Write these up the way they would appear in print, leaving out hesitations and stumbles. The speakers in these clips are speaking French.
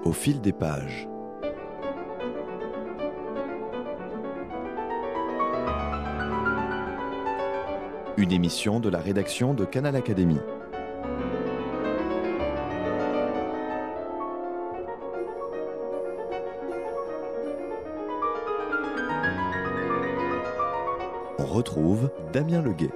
Au fil des pages. Une émission de la rédaction de Canal Académie. On retrouve Damien Leguet.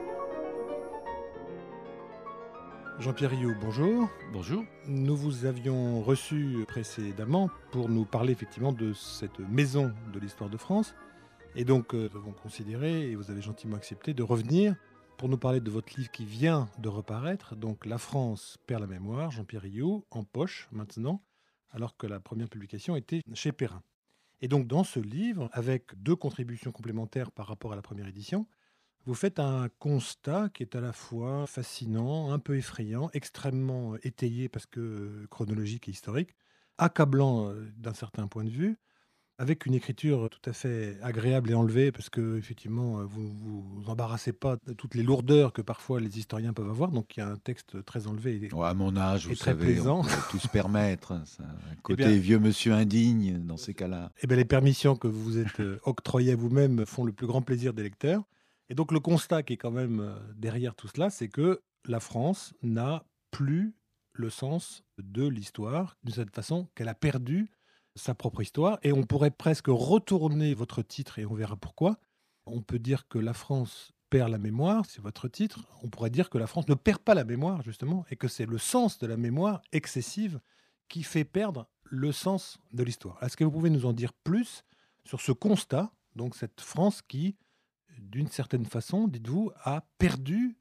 Jean-Pierre Rioux, bonjour. Bonjour. Nous vous avions reçu précédemment pour nous parler effectivement de cette maison de l'histoire de France. Et donc nous avons considéré, et vous avez gentiment accepté, de revenir pour nous parler de votre livre qui vient de reparaître. Donc La France perd la mémoire, Jean-Pierre Rioux, en poche maintenant, alors que la première publication était chez Perrin. Et donc dans ce livre, avec 2 contributions complémentaires par rapport à la première édition, vous faites un constat qui est à la fois fascinant, un peu effrayant, extrêmement étayé parce que chronologique et historique, accablant d'un certain point de vue, avec une écriture tout à fait agréable et enlevée parce que effectivement vous embarrassez pas de toutes les lourdeurs que parfois les historiens peuvent avoir. Donc il y a un texte très enlevé. À mon âge, vous très savez, plaisant. on peut tout se permettre. C'est un côté bien, vieux monsieur indigne dans ces cas-là. Eh bien, les permissions que vous vous êtes octroyées à vous-même font le plus grand plaisir des lecteurs. Et donc le constat qui est quand même derrière tout cela, c'est que la France n'a plus le sens de l'histoire, de cette façon qu'elle a perdu sa propre histoire. Et on pourrait presque retourner votre titre, et on verra pourquoi. On peut dire que la France perd la mémoire, c'est votre titre. On pourrait dire que la France ne perd pas la mémoire, justement, et que c'est le sens de la mémoire excessive qui fait perdre le sens de l'histoire. Est-ce que vous pouvez nous en dire plus sur ce constat, donc cette France qui, d'une certaine façon, dites-vous, a perdu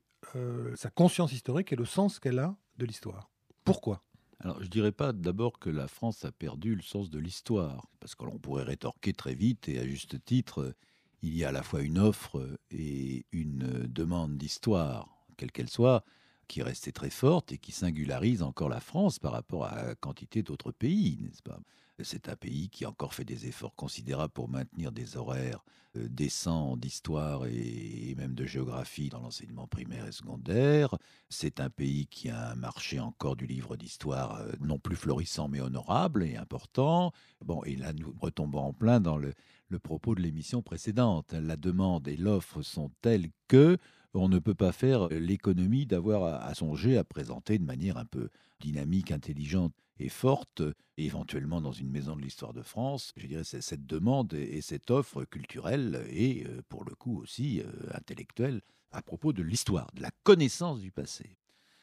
sa conscience historique et le sens qu'elle a de l'histoire? Pourquoi ? Alors, je ne dirais pas d'abord que la France a perdu le sens de l'histoire, parce que l'on pourrait rétorquer très vite, et à juste titre, il y a à la fois une offre et une demande d'histoire, quelle qu'elle soit, qui est restée très forte et qui singularise encore la France par rapport à la quantité d'autres pays, n'est-ce pas ? C'est un pays qui a encore fait des efforts considérables pour maintenir des horaires décents d'histoire et même de géographie dans l'enseignement primaire et secondaire. C'est un pays qui a un marché encore du livre d'histoire non plus florissant mais honorable et important. Bon, et là, nous retombons en plein dans le propos de l'émission précédente. La demande et l'offre sont telles que on ne peut pas faire l'économie d'avoir à songer à présenter de manière un peu dynamique, intelligente et forte, éventuellement dans une maison de l'histoire de France. Je dirais c'est cette demande et cette offre culturelle et pour le coup aussi intellectuelle à propos de l'histoire, de la connaissance du passé.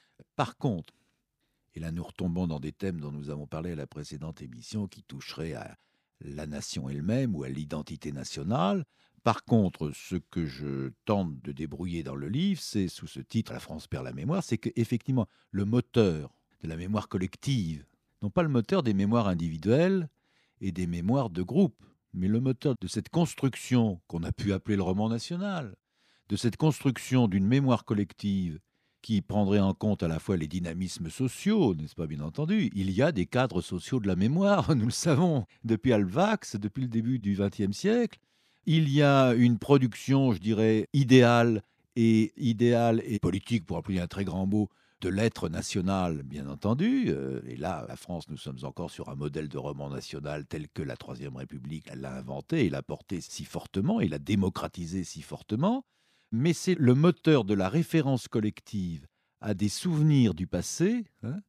Par contre, et là nous retombons dans des thèmes dont nous avons parlé à la précédente émission qui toucheraient à la nation elle-même ou à l'identité nationale. Par contre, ce que je tente de débrouiller dans le livre, c'est sous ce titre « La France perd la mémoire », c'est qu'effectivement, le moteur de la mémoire collective, non pas le moteur des mémoires individuelles et des mémoires de groupe, mais le moteur de cette construction qu'on a pu appeler le roman national, de cette construction d'une mémoire collective qui prendrait en compte à la fois les dynamismes sociaux, n'est-ce pas, bien entendu. Il y a des cadres sociaux de la mémoire, nous le savons, depuis Alvax, depuis le début du XXe siècle. Il y a une production, je dirais, idéale et politique, pour employer un très grand mot, de l'être national, bien entendu. Et là, la France, nous sommes encore sur un modèle de roman national tel que la Troisième République l'a inventé et l'a porté si fortement et l'a démocratisé si fortement. Mais c'est le moteur de la référence collective à des souvenirs du passé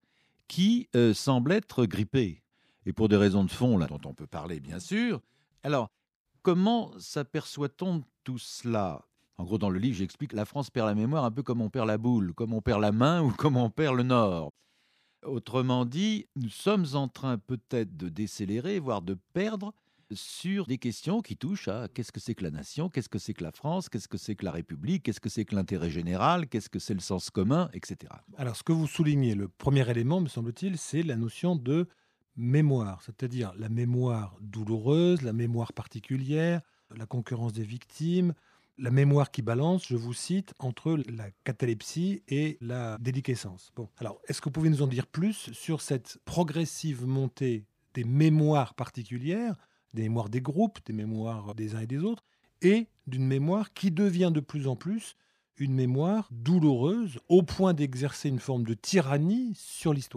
qui semble être grippé. Et pour des raisons de fond, là, dont on peut parler, bien sûr. Alors, comment s'aperçoit-on de tout cela ? En gros, dans le livre, j'explique la France perd la mémoire un peu comme on perd la boule, comme on perd la main ou comme on perd le nord. Autrement dit, nous sommes en train peut-être de décélérer, voire de perdre sur des questions qui touchent à qu'est-ce que c'est que la nation, qu'est-ce que c'est que la France, qu'est-ce que c'est que la République, qu'est-ce que c'est que l'intérêt général, qu'est-ce que c'est le sens commun, etc. Alors, ce que vous soulignez, le premier élément, me semble-t-il, c'est la notion de mémoire, c'est-à-dire la mémoire douloureuse, la mémoire particulière, la concurrence des victimes, la mémoire qui balance, je vous cite, entre la catalepsie et la déliquescence. Bon, alors, est-ce que vous pouvez nous en dire plus sur cette progressive montée des mémoires particulières, des mémoires des groupes, des mémoires des uns et des autres, et d'une mémoire qui devient de plus en plus une mémoire douloureuse, au point d'exercer une forme de tyrannie sur l'histoire?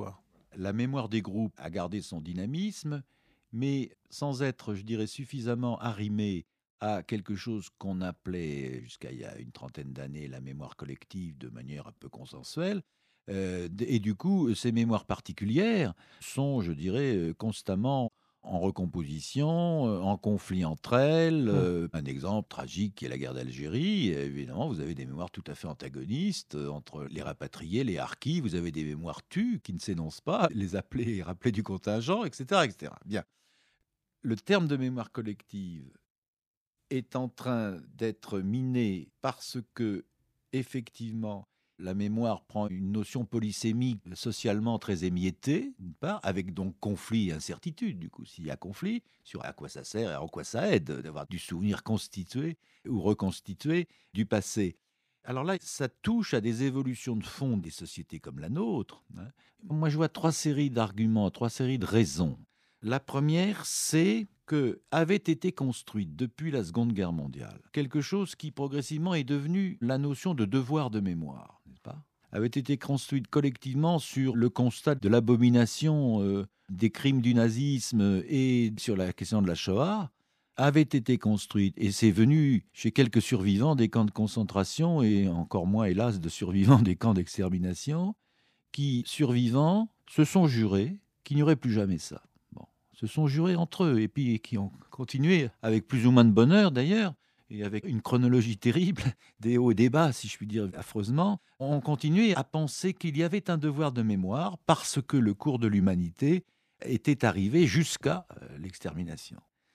La mémoire des groupes a gardé son dynamisme, mais sans être, je dirais, suffisamment arrimée à quelque chose qu'on appelait, jusqu'à il y a une trentaine d'années, la mémoire collective de manière un peu consensuelle. Et du coup, ces mémoires particulières sont, je dirais, constamment en recomposition, en conflit entre elles. Un exemple tragique qui est la guerre d'Algérie. Évidemment, vous avez des mémoires tout à fait antagonistes entre les rapatriés, les harkis. Vous avez des mémoires tues qui ne s'énoncent pas, les appelés et rappelés du contingent, etc., etc. Bien. Le terme de mémoire collective est en train d'être miné parce que, effectivement, la mémoire prend une notion polysémique socialement très émiettée, d'une part, avec donc conflit et incertitude. Du coup, s'il y a conflit, sur à quoi ça sert et en quoi ça aide d'avoir du souvenir constitué ou reconstitué du passé. Alors là, ça touche à des évolutions de fond des sociétés comme la nôtre. Moi, je vois 3 séries d'arguments, 3 séries de raisons. La première, c'est que avait été construite depuis la Seconde Guerre mondiale quelque chose qui progressivement est devenu la notion de devoir de mémoire, n'est-ce pas ? Avait été construite collectivement sur le constat de l'abomination des crimes du nazisme et sur la question de la Shoah, avait été construite, et c'est venu chez quelques survivants des camps de concentration et encore moins, hélas, de survivants des camps d'extermination, qui, survivants, se sont jurés qu'il n'y aurait plus jamais ça. Se sont jurés entre eux, et puis qui ont continué, avec plus ou moins de bonheur d'ailleurs, et avec une chronologie terrible, des hauts et des bas, si je puis dire affreusement, ont continué à penser qu'il y avait un devoir de mémoire parce que le cours de l'humanité était arrivé jusqu'à l'extermination.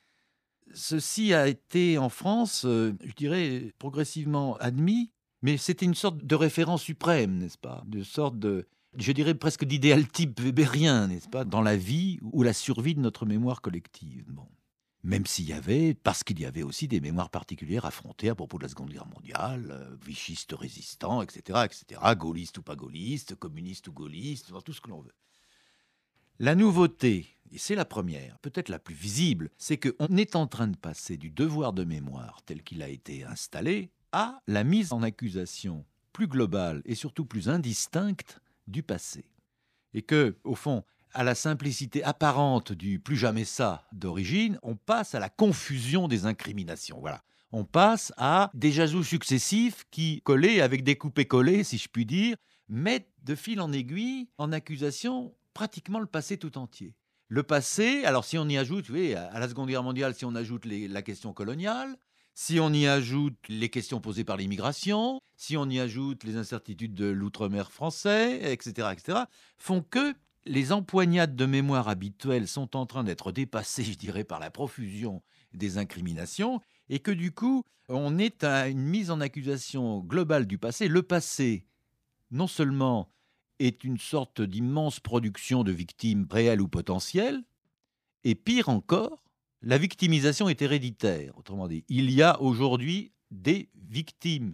Ceci a été en France, je dirais, progressivement admis, mais c'était une sorte de référence suprême, n'est-ce pas ? De sorte de... je dirais presque d'idéal type weberien, n'est-ce pas, dans la vie ou la survie de notre mémoire collective. Bon. Même s'il y avait, parce qu'il y avait aussi des mémoires particulières affrontées à propos de la Seconde Guerre mondiale, vichistes résistants, etc., etc., gaullistes ou pas gaullistes, communistes ou gaullistes, tout ce que l'on veut. La nouveauté, et c'est la première, peut-être la plus visible, c'est qu'on est en train de passer du devoir de mémoire tel qu'il a été installé à la mise en accusation plus globale et surtout plus indistincte du passé. Et que, au fond, à la simplicité apparente du plus jamais ça d'origine, on passe à la confusion des incriminations. Voilà. On passe à des ajouts successifs qui, collés avec des coupés-collés, si je puis dire, mettent de fil en aiguille en accusation pratiquement le passé tout entier. Le passé, alors si on y ajoute, vous voyez, à la Seconde Guerre mondiale, si on ajoute la question coloniale, si on y ajoute les questions posées par l'immigration, si on y ajoute les incertitudes de l'outre-mer français, etc., etc., font que les empoignades de mémoire habituelles sont en train d'être dépassées, je dirais, par la profusion des incriminations, et que du coup, on est à une mise en accusation globale du passé. Le passé, non seulement est une sorte d'immense production de victimes réelles ou potentielles, et pire encore, la victimisation est héréditaire. Autrement dit, il y a aujourd'hui des victimes,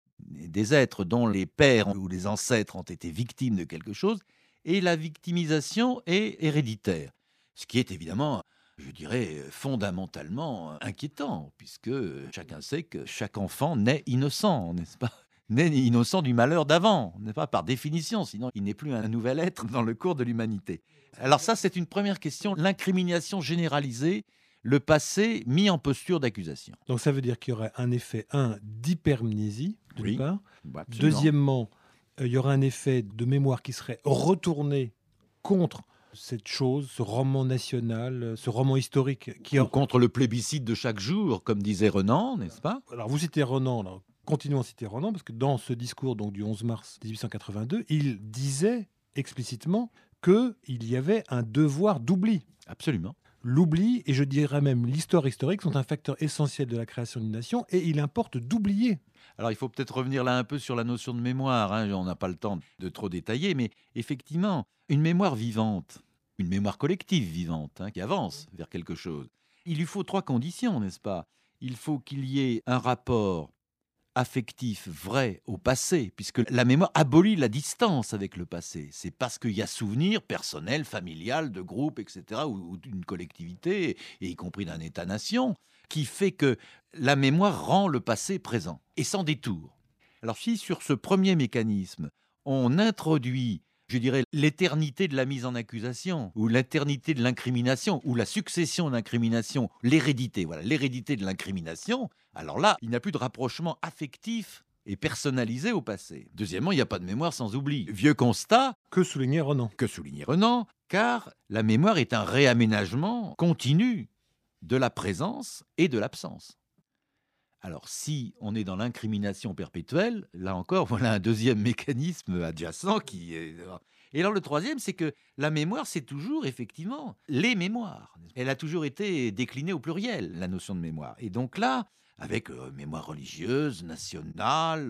des êtres dont les pères ou les ancêtres ont été victimes de quelque chose, et la victimisation est héréditaire. Ce qui est évidemment, je dirais, fondamentalement inquiétant, puisque chacun sait que chaque enfant naît innocent, n'est-ce pas ? Naît innocent du malheur d'avant, n'est-ce pas, par définition, sinon il n'est plus un nouvel être dans le cours de l'humanité. Alors ça, c'est une première question, l'incrimination généralisée, le passé mis en posture d'accusation. Donc ça veut dire qu'il y aurait un effet, d'hypermnésie, d'une part. Absolument. Deuxièmement, il y aura un effet de mémoire qui serait retourné contre cette chose, ce roman national, ce roman historique. Ou contre le plébiscite de chaque jour, comme disait Renan, n'est-ce pas ? Alors vous citez Renan, là. Continuons à citer Renan, parce que dans ce discours donc, du 11 mars 1882, il disait explicitement qu'il y avait un devoir d'oubli. Absolument. L'oubli, et je dirais même l'histoire historique, sont un facteur essentiel de la création d'une nation, et il importe d'oublier. Alors il faut peut-être revenir là un peu sur la notion de mémoire, on n'a pas le temps de trop détailler, mais effectivement, une mémoire vivante, une mémoire collective vivante, qui avance vers quelque chose, il lui faut 3 conditions, n'est-ce pas ? Il faut qu'il y ait un rapport affectif vrai au passé, puisque la mémoire abolit la distance avec le passé. C'est parce qu'il y a souvenir personnel, familial, de groupe, etc., ou d'une collectivité, et y compris d'un État-nation, qui fait que la mémoire rend le passé présent, et sans détour. Alors si sur ce premier mécanisme, on introduit je dirais, l'éternité de la mise en accusation, ou l'éternité de l'incrimination, ou la succession d'incrimination, l'hérédité, voilà, l'hérédité de l'incrimination, alors là, il n'y a plus de rapprochement affectif et personnalisé au passé. Deuxièmement, il n'y a pas de mémoire sans oubli. Vieux constat, Que soulignait Renan. car la mémoire est un réaménagement continu de la présence et de l'absence. Alors, si on est dans l'incrimination perpétuelle, là encore, voilà un deuxième mécanisme adjacent qui est... Et alors, le troisième, c'est que la mémoire, c'est toujours, effectivement, les mémoires. Elle a toujours été déclinée au pluriel, la notion de mémoire. Et donc là, avec mémoire religieuse, nationale,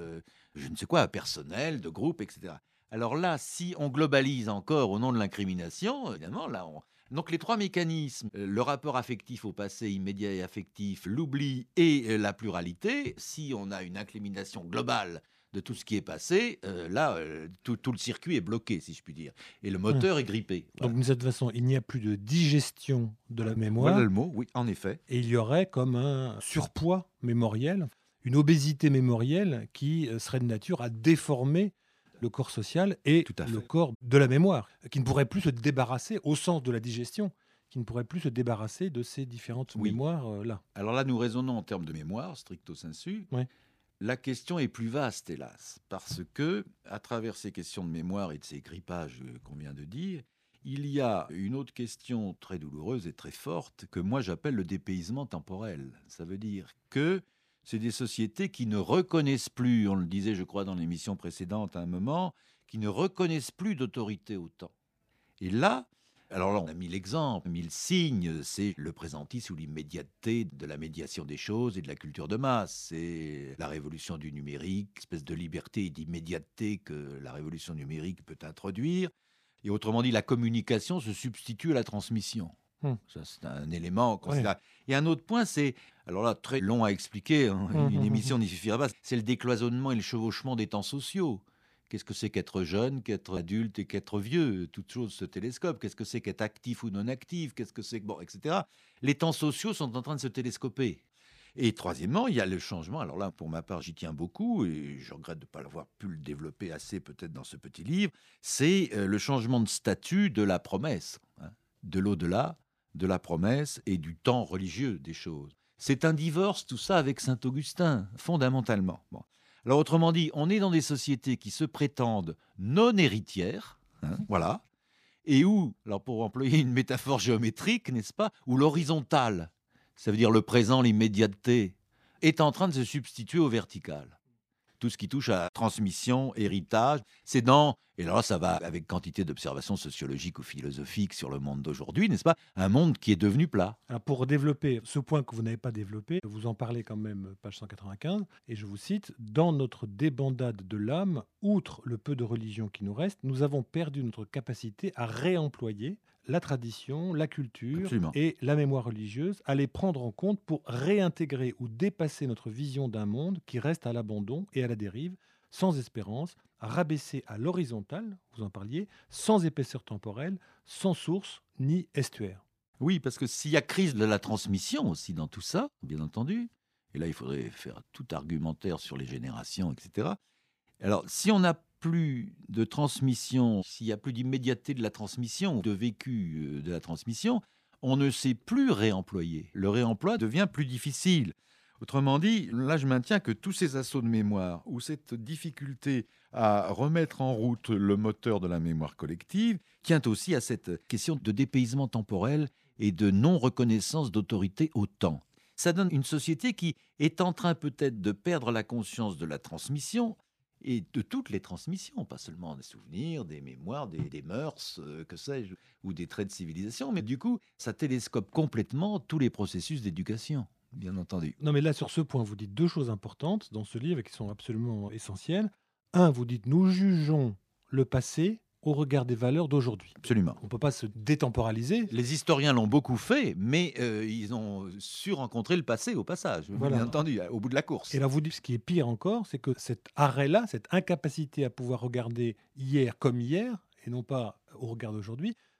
je ne sais quoi, personnelle, de groupe, etc. Alors là, si on globalise encore au nom de l'incrimination, évidemment, là, donc les trois mécanismes, le rapport affectif au passé, immédiat et affectif, l'oubli et la pluralité, si on a une incrimination globale de tout ce qui est passé, tout le circuit est bloqué, si je puis dire. Et le moteur est grippé. Voilà. Donc de cette façon, il n'y a plus de digestion de la mémoire. Voilà le mot, oui, en effet. Et il y aurait comme un surpoids mémoriel, une obésité mémorielle qui serait de nature à déformer le corps social et le corps de la mémoire, qui ne pourrait plus se débarrasser, au sens de la digestion, qui ne pourrait plus se débarrasser de ces différentes mémoires-là. Alors là, nous raisonnons en termes de mémoire, stricto sensu. Oui. La question est plus vaste, hélas, parce que, à travers ces questions de mémoire et de ces grippages qu'on vient de dire, il y a une autre question très douloureuse et très forte que moi j'appelle le dépaysement temporel. Ça veut dire que c'est des sociétés qui ne reconnaissent plus, on le disait je crois dans l'émission précédente à un moment, qui ne reconnaissent plus d'autorité au temps. Et là, alors là on a mis l'exemple, mis le signe, c'est le présentisme ou l'immédiateté de la médiation des choses et de la culture de masse. C'est la révolution du numérique, espèce de liberté et d'immédiateté que la révolution numérique peut introduire. Et autrement dit, la communication se substitue à la transmission. Ça, c'est un élément considérable. Et un autre point, c'est, alors là, très long à expliquer, une émission n'y suffira pas, c'est le décloisonnement et le chevauchement des temps sociaux. Qu'est-ce que c'est qu'être jeune, qu'être adulte et qu'être vieux? Toutes choses se télescopent. Qu'est-ce que c'est qu'être actif ou non actif? Qu'est-ce que c'est que... Bon, etc. Les temps sociaux sont en train de se télescoper. Et troisièmement, il y a le changement. Alors là, pour ma part, j'y tiens beaucoup et je regrette de ne pas l'avoir pu le développer assez peut-être dans ce petit livre. C'est le changement de statut de la promesse, de l'au-delà, de la promesse et du temps religieux des choses. C'est un divorce, tout ça, avec Saint-Augustin, fondamentalement. Bon. Alors autrement dit, on est dans des sociétés qui se prétendent non héritières, voilà, et où, alors pour employer une métaphore géométrique, n'est-ce pas, où l'horizontale, ça veut dire le présent, l'immédiateté, est en train de se substituer au vertical. Tout ce qui touche à transmission, héritage, c'est dans, et là ça va avec quantité d'observations sociologiques ou philosophiques sur le monde d'aujourd'hui, n'est-ce pas, un monde qui est devenu plat. Alors pour développer ce point que vous n'avez pas développé, vous en parlez quand même, page 195, et je vous cite, « Dans notre débandade de l'âme, outre le peu de religion qui nous reste, nous avons perdu notre capacité à réemployer la tradition, la culture Absolument. Et la mémoire religieuse, à les prendre en compte pour réintégrer ou dépasser notre vision d'un monde qui reste à l'abandon et à la dérive, sans espérance, rabaissé à l'horizontale, vous en parliez, sans épaisseur temporelle, sans source ni estuaire. » Oui, parce que s'il y a crise de la transmission aussi dans tout ça, bien entendu, et là il faudrait faire tout argumentaire sur les générations, etc. Alors, si on n'a plus de transmission, s'il n'y a plus d'immédiateté de la transmission, de vécu de la transmission, on ne sait plus réemployer. Le réemploi devient plus difficile. Autrement dit, là je maintiens que tous ces assauts de mémoire ou cette difficulté à remettre en route le moteur de la mémoire collective tient aussi à cette question de dépaysement temporel et de non-reconnaissance d'autorité au temps. Ça donne une société qui est en train peut-être de perdre la conscience de la transmission et de toutes les transmissions, pas seulement des souvenirs, des mémoires, des mœurs, que sais-je, ou des traits de civilisation, mais du coup, ça télescope complètement tous les processus d'éducation, bien entendu. Non, mais là, sur ce point, vous dites deux choses importantes dans ce livre et qui sont absolument essentielles. Un, vous dites, nous jugeons le passé au regard des valeurs d'aujourd'hui. Absolument. On ne peut pas se détemporaliser. Les historiens l'ont beaucoup fait, mais ils ont su rencontrer le passé au passage, Voilà. Bien entendu, au bout de la course. Et là, vous dites, ce qui est pire encore, c'est que cet arrêt-là, cette incapacité à pouvoir regarder hier comme hier, et non pas au regard d'aujourd'hui,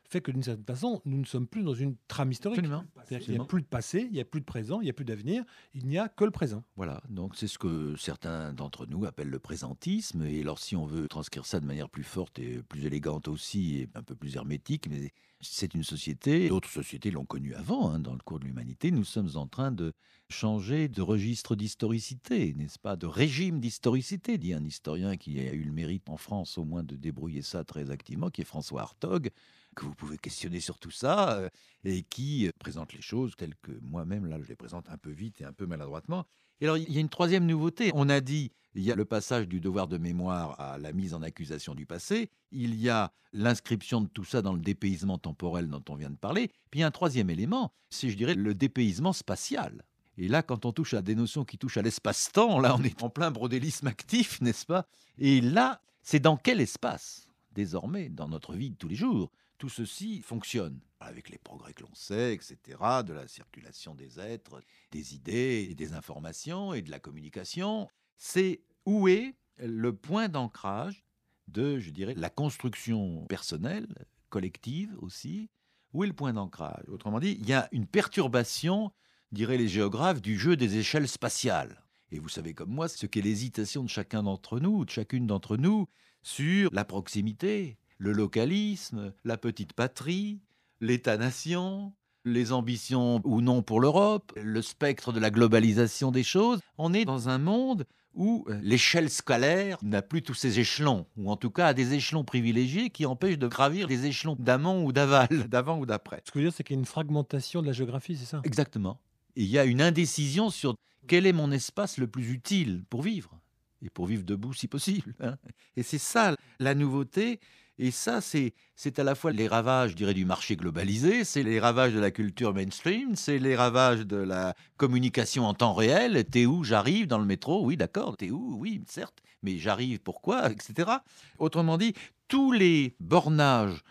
fait que d'une certaine façon, nous ne sommes plus dans une trame historique. Absolument. C'est-à-dire qu'il n'y a plus de passé, il n'y a plus de présent, il n'y a plus d'avenir, il n'y a que le présent. Voilà, donc c'est ce que certains d'entre nous appellent le présentisme. Et alors, si on veut transcrire ça de manière plus forte et plus élégante aussi, et un peu plus hermétique, mais c'est une société, d'autres sociétés l'ont connue avant, dans le cours de l'humanité, nous sommes en train de changer de registre d'historicité, n'est-ce pas, de régime d'historicité, dit un historien qui a eu le mérite en France au moins de débrouiller ça très activement, qui est François Hartog, que vous pouvez questionner sur tout ça, et qui présente les choses telles que moi-même, là, je les présente un peu vite et un peu maladroitement. Et alors, il y a une troisième nouveauté. On a dit, il y a le passage du devoir de mémoire à la mise en accusation du passé. Il y a l'inscription de tout ça dans le dépaysement temporel dont on vient de parler. Puis il y a un troisième élément, c'est, je dirais, le dépaysement spatial. Et là, quand on touche à des notions qui touchent à l'espace-temps, là, on est en plein brodélisme actif, n'est-ce pas? Et là, c'est dans quel espace, désormais, dans notre vie de tous les jours, tout ceci fonctionne, avec les progrès que l'on sait, etc., de la circulation des êtres, des idées et des informations et de la communication. C'est où est le point d'ancrage de, je dirais, la construction personnelle, collective aussi. Où est le point d'ancrage? Autrement dit, il y a une perturbation, diraient les géographes, du jeu des échelles spatiales. Et vous savez comme moi ce qu'est l'hésitation de chacun d'entre nous, de chacune d'entre nous, sur la proximité, le localisme, la petite patrie, l'État-nation, les ambitions ou non pour l'Europe, le spectre de la globalisation des choses. On est dans un monde où l'échelle scalaire n'a plus tous ses échelons, ou en tout cas a des échelons privilégiés qui empêchent de gravir les échelons d'amont ou d'aval, d'avant ou d'après. Ce que je veux dire, c'est qu'il y a une fragmentation de la géographie, c'est ça? Exactement. Et il y a une indécision sur quel est mon espace le plus utile pour vivre, et pour vivre debout si possible. Et c'est ça la nouveauté. Et ça, c'est à la fois les ravages, je dirais, du marché globalisé, c'est les ravages de la culture mainstream, c'est les ravages de la communication en temps réel. T'es où? J'arrive dans le métro. Oui, d'accord. T'es où? Oui, certes. Mais j'arrive, pourquoi? Etc. Autrement dit, tous les bornages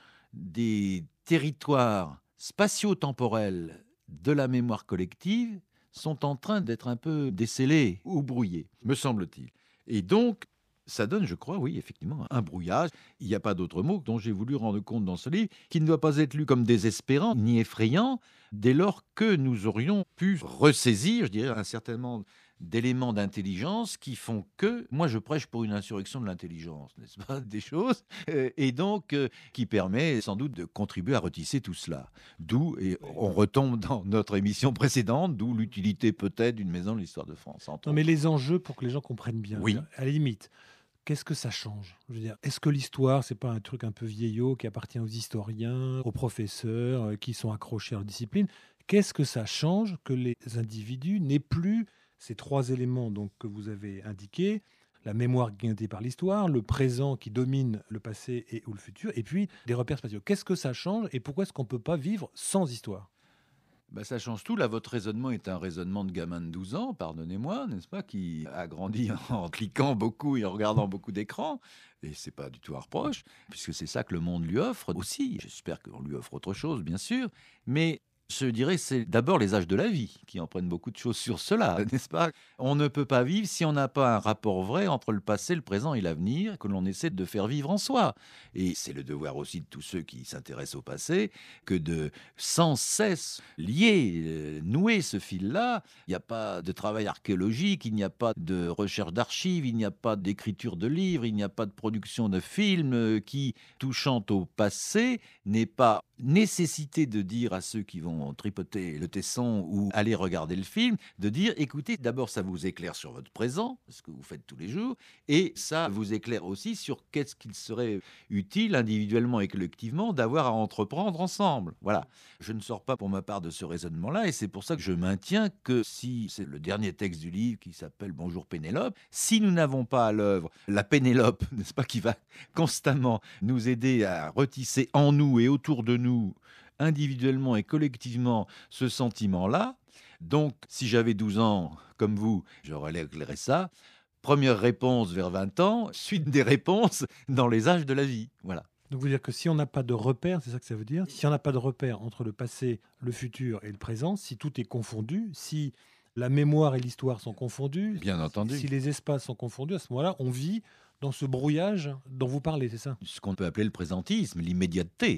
des territoires spatio-temporels de la mémoire collective sont en train d'être un peu décelés ou brouillés, me semble-t-il. Et donc, ça donne, je crois, oui, effectivement, un brouillage. Il n'y a pas d'autre mot dont j'ai voulu rendre compte dans ce livre, qui ne doit pas être lu comme désespérant ni effrayant, dès lors que nous aurions pu ressaisir, je dirais, un certain nombre d'éléments d'intelligence qui font que, moi je prêche pour une insurrection de l'intelligence, n'est-ce pas, des choses, et donc qui permet sans doute de contribuer à retisser tout cela. D'où, et on retombe dans notre émission précédente, d'où l'utilité peut-être d'une maison de l'histoire de France. Non, mais les enjeux, pour que les gens comprennent bien, oui. À la limite, qu'est-ce que ça change? Je veux dire, est-ce que l'histoire, c'est pas un truc un peu vieillot qui appartient aux historiens, aux professeurs qui sont accrochés à leur discipline? Qu'est-ce que ça change que les individus n'aient plus ces trois éléments donc, que vous avez indiqués, la mémoire guidée par l'histoire, le présent qui domine le passé et ou le futur, et puis des repères spatiaux? Qu'est-ce que ça change et pourquoi est-ce qu'on ne peut pas vivre sans histoire? Ça change tout. Là, votre raisonnement est un raisonnement de gamin de 12 ans, pardonnez-moi, n'est-ce pas, qui a grandi en cliquant beaucoup et en regardant beaucoup d'écrans. Et c'est pas du tout un reproche, puisque c'est ça que le monde lui offre aussi. J'espère qu'on lui offre autre chose, bien sûr. Mais je dirais c'est d'abord les âges de la vie qui en prennent beaucoup de choses sur cela, n'est-ce pas? On ne peut pas vivre si on n'a pas un rapport vrai entre le passé, le présent et l'avenir que l'on essaie de faire vivre en soi. Et c'est le devoir aussi de tous ceux qui s'intéressent au passé que de sans cesse lier, nouer ce fil-là. Il n'y a pas de travail archéologique, il n'y a pas de recherche d'archives, il n'y a pas d'écriture de livres, il n'y a pas de production de films qui, touchant au passé, n'est pas nécessité de dire à ceux qui vont tripoter le tesson ou aller regarder le film, de dire, écoutez, d'abord ça vous éclaire sur votre présent, ce que vous faites tous les jours, et ça vous éclaire aussi sur qu'est-ce qu'il serait utile individuellement et collectivement d'avoir à entreprendre ensemble. Voilà. Je ne sors pas pour ma part de ce raisonnement-là, et c'est pour ça que je maintiens que si c'est le dernier texte du livre qui s'appelle Bonjour Pénélope, si nous n'avons pas à l'œuvre la Pénélope, n'est-ce pas, qui va constamment nous aider à retisser en nous et autour de nous, individuellement et collectivement, ce sentiment-là. Donc, si j'avais 12 ans, comme vous, j'aurais éclairé ça. Première réponse vers 20 ans, suite des réponses dans les âges de la vie. Voilà. Donc, vous dire que si on n'a pas de repère, c'est ça que ça veut dire? Si on n'a pas de repère entre le passé, le futur et le présent, si tout est confondu, si la mémoire et l'histoire sont confondues, bien entendu, si les espaces sont confondus, à ce moment-là, on vit dans ce brouillage dont vous parlez, c'est ça? Ce qu'on peut appeler le présentisme, l'immédiateté.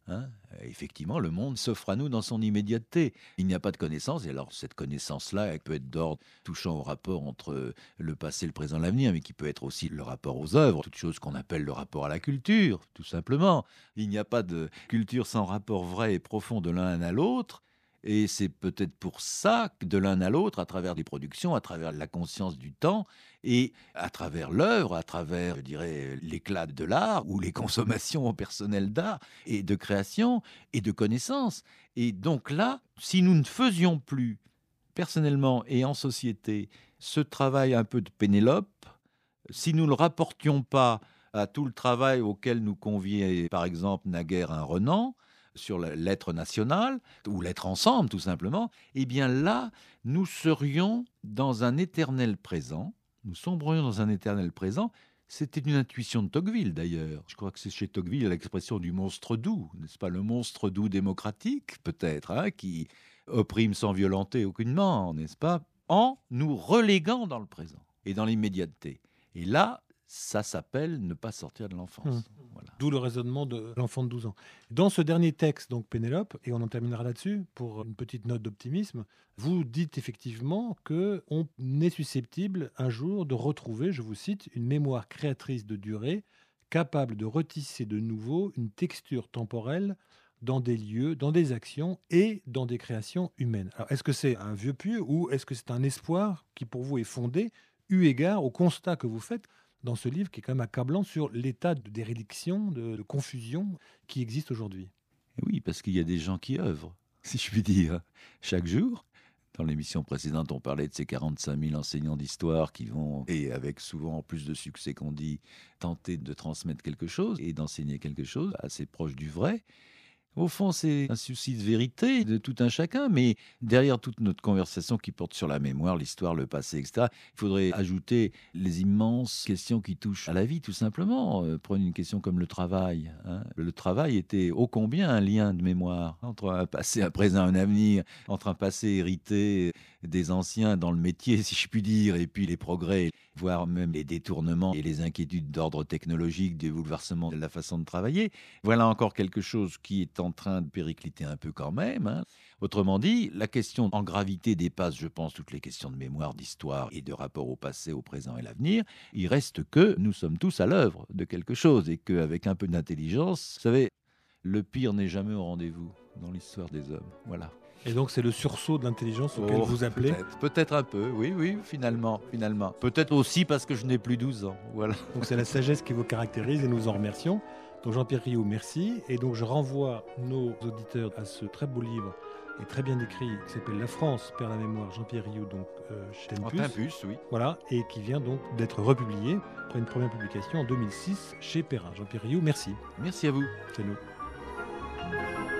hein. Effectivement, le monde s'offre à nous dans son immédiateté. Il n'y a pas de connaissance, et alors cette connaissance-là, elle peut être d'ordre touchant au rapport entre le passé, le présent, l'avenir, mais qui peut être aussi le rapport aux œuvres, toute chose qu'on appelle le rapport à la culture, tout simplement. Il n'y a pas de culture sans rapport vrai et profond de l'un à l'autre. Et c'est peut-être pour ça que de l'un à l'autre, à travers des productions, à travers la conscience du temps, et à travers l'œuvre, à travers, je dirais, l'éclat de l'art, ou les consommations personnelles d'art, et de création, et de connaissances. Et donc là, si nous ne faisions plus, personnellement et en société, ce travail un peu de Pénélope, si nous ne le rapportions pas à tout le travail auquel nous conviait, par exemple, naguère un Renan, sur l'être national, ou l'être ensemble tout simplement, eh bien là, nous serions dans un éternel présent, nous sombrerions dans un éternel présent. C'était une intuition de Tocqueville d'ailleurs. Je crois que c'est chez Tocqueville l'expression du monstre doux, n'est-ce pas, le monstre doux démocratique peut-être, hein, qui opprime sans violenter aucunement, n'est-ce pas, en nous reléguant dans le présent et dans l'immédiateté. Et là, ça s'appelle ne pas sortir de l'enfance. Voilà. D'où le raisonnement de l'enfant de 12 ans. Dans ce dernier texte, donc Pénélope, et on en terminera là-dessus pour une petite note d'optimisme, vous dites effectivement qu'on est susceptible un jour de retrouver, je vous cite, une mémoire créatrice de durée, capable de retisser de nouveau une texture temporelle dans des lieux, dans des actions et dans des créations humaines. Alors, est-ce que c'est un vœu pieux ou est-ce que c'est un espoir qui pour vous est fondé, eu égard au constat que vous faites dans ce livre qui est quand même accablant sur l'état de dérédiction, de confusion qui existe aujourd'hui? Oui, parce qu'il y a des gens qui œuvrent, si je puis dire, chaque jour. Dans l'émission précédente, on parlait de ces 45 000 enseignants d'histoire qui vont, et avec souvent plus de succès qu'on dit, tenter de transmettre quelque chose et d'enseigner quelque chose assez proche du vrai. Au fond, c'est un souci de vérité de tout un chacun, mais derrière toute notre conversation qui porte sur la mémoire, l'histoire, le passé, etc., il faudrait ajouter les immenses questions qui touchent à la vie, tout simplement. Prenez une question comme le travail, hein. Le travail était ô combien un lien de mémoire entre un passé, un présent, un avenir, entre un passé hérité des anciens dans le métier, si je puis dire, et puis les progrès, voire même les détournements et les inquiétudes d'ordre technologique, des bouleversements de la façon de travailler. Voilà encore quelque chose qui est en train de péricliter un peu quand même, hein. Autrement dit, la question en gravité dépasse, je pense, toutes les questions de mémoire, d'histoire et de rapport au passé, au présent et à l'avenir. Il reste que nous sommes tous à l'œuvre de quelque chose et qu'avec un peu d'intelligence, vous savez, le pire n'est jamais au rendez-vous dans l'histoire des hommes. Voilà. Et donc c'est le sursaut de l'intelligence auquel vous appelez? Peut-être un peu, oui, finalement. Peut-être aussi parce que je n'ai plus 12 ans, voilà. Donc c'est la sagesse qui vous caractérise et nous en remercions. Donc Jean-Pierre Rioux, merci. Et donc je renvoie nos auditeurs à ce très beau livre et très bien écrit qui s'appelle La France perd la mémoire, Jean-Pierre Rioux, donc chez Tempus. En Tempus, oui. Voilà, et qui vient donc d'être republié après une première publication en 2006 chez Perrin. Jean-Pierre Rioux, merci. Merci à vous. C'est nous.